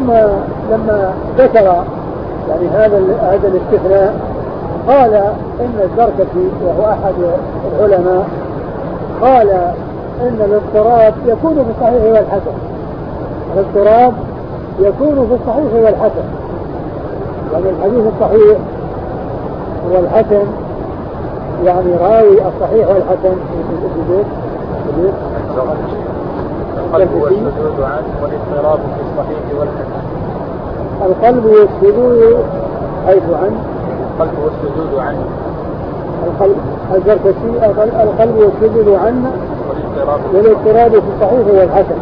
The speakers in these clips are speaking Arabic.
ثم لما ذكر يعني هذا الاستثناء قال إن الزركشي وهو أحد العلماء قال إن الاضطراب يكون في الصحيح والحسن. الاضطراب يكون في الصحيح والحسن، يعني الحديث الصحيح والحسن يعني راوي الصحيح والحسن في البيت القلب والسدود عنه والاضطراب في الصحيح والحسن. القلب والسدود حيث عنه القلب والسدود عنه القلب الزركشي القلب والسدود عنه والاضطراب في الصحيح والحسن.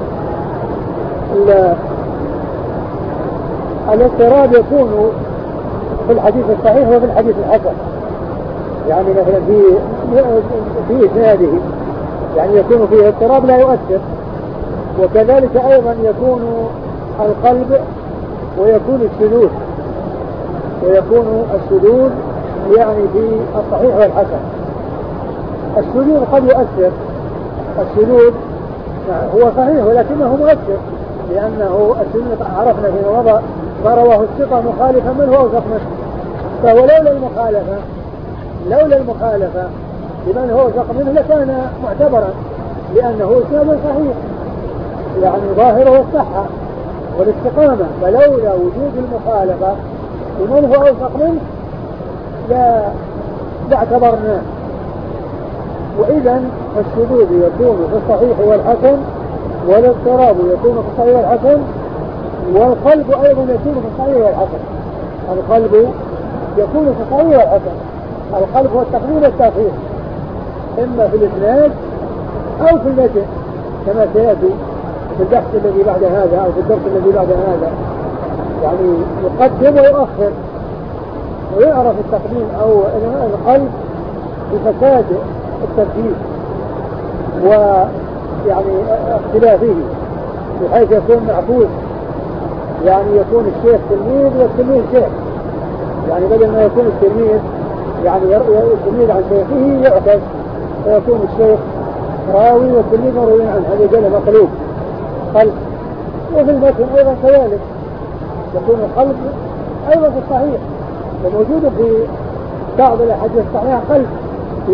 الاضطراب يكون في الحديث الصحيح وفي الحديث الحسن، يعني مثلا في إسناده يعني يكون فيه اضطراب لا يؤثر، وكذلك أيضا يكون القلب ويكون السدود يعني في الصحيح والحسن. السدود قد يؤثر، السدود هو صحيح ولكنه مؤثر، لأنه السدود عرفنا فيما مضى ما رواه الثقة مخالفا من هو أوثق منه، فهو لولا المخالفة لمن هو أوثق منه لكان معتبرا، لأنه إسناد صحيح يعني ظاهره الصحة والاستقامة، فلولا وجود المخالفة لمن هو أوثق منه لا اعتبرناه. وإذا الشذوذ يكون في الصحيح والحسن، والاضطراب يكون في الصحيح والحسن، والقلب أيضا يكون في الصحيح والحسن. القلب يكون في الصحيح والحسن. القلب هو التقديم والتأخير إما في الإسناد أو في المتن كما سيأتي في البحث الذي بعد هذا أو في الدرس الذي بعد هذا، يعني يقدم ويؤخر، ويعرف التقديم أو القلب بفساد الترتيب ويعني اختلافه، بحيث يكون معكوس، يعني يكون الشيخ تلميذ والتلميذ شيخ، يعني بدل ما يكون التلميذ يعني التلميذ عن شيخه يعكس، فيكون الشيخ راوي والتلميذ مروي عنه، هذا جل مقلوب قلب. وفي المتن أيضا كذلك يكون القلب أيضا في الصحيح، وموجود في بعض الأحاديث الصحيحة قلب، في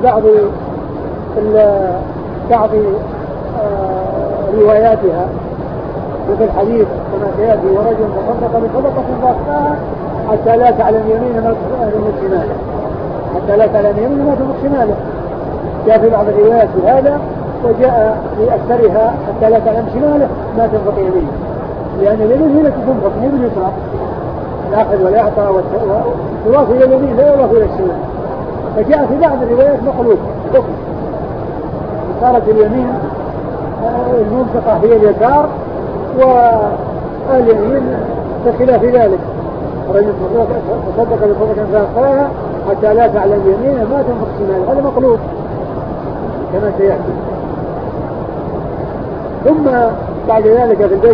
بعض رواياتها مثل الحديث كما سيأتي ورجل تصدق بصدقة فأخفاها حتى لا تعلم يمينه ما تنفق شماله، حتى لا تعلم يمينه ما تنفق شماله، جاء في بعض الروايات هذا، وجاء في أكثرها حتى لا تعلم شماله ما تنفق يمينه، لأن اليمين هي التي تنفق هي باليسرى، الأخذ والإعطاء والتواصل إلى اليمين لا يواصل إلى الشمال. فجاء في بعض الروايات مقلوب حكم، صارت اليمين المنفقة هي اليسار واليمين بخلاف ذلك. رجل تصدق بصدقة فأخفاها حتى لا تعلم يمينه ما تنفق شماله، هذا مقلوب كما سيأتي. ثم بعد ذلك في البيت